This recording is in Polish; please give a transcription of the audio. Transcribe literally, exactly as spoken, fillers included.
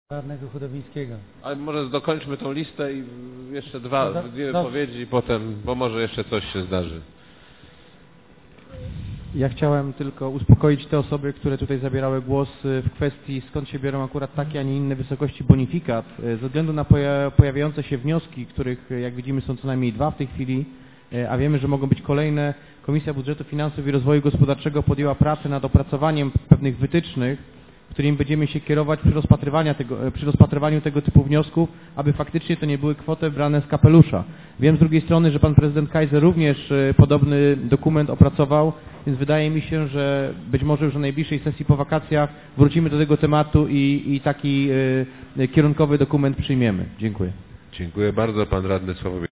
Radnego Chodowińskiego. Ale może dokończmy tą listę i jeszcze dwa, no, dwie no. wypowiedzi, potem, bo może jeszcze coś się zdarzy. Ja chciałem tylko uspokoić te osoby, które tutaj zabierały głos w kwestii, skąd się biorą akurat takie, a nie inne wysokości bonifikat. Ze względu na pojawiające się wnioski, których jak widzimy są co najmniej dwa w tej chwili, a wiemy, że mogą być kolejne, Komisja Budżetu, Finansów i Rozwoju Gospodarczego podjęła pracę nad opracowaniem pewnych wytycznych, którym będziemy się kierować przy rozpatrywaniu tego, przy rozpatrywaniu tego typu wniosków, aby faktycznie to nie były kwoty brane z kapelusza. Wiem z drugiej strony, że pan prezydent Kaiser również podobny dokument opracował, więc wydaje mi się, że być może już na najbliższej sesji po wakacjach wrócimy do tego tematu i, i taki y, kierunkowy dokument przyjmiemy. Dziękuję. Dziękuję bardzo. Pan radny Sławomir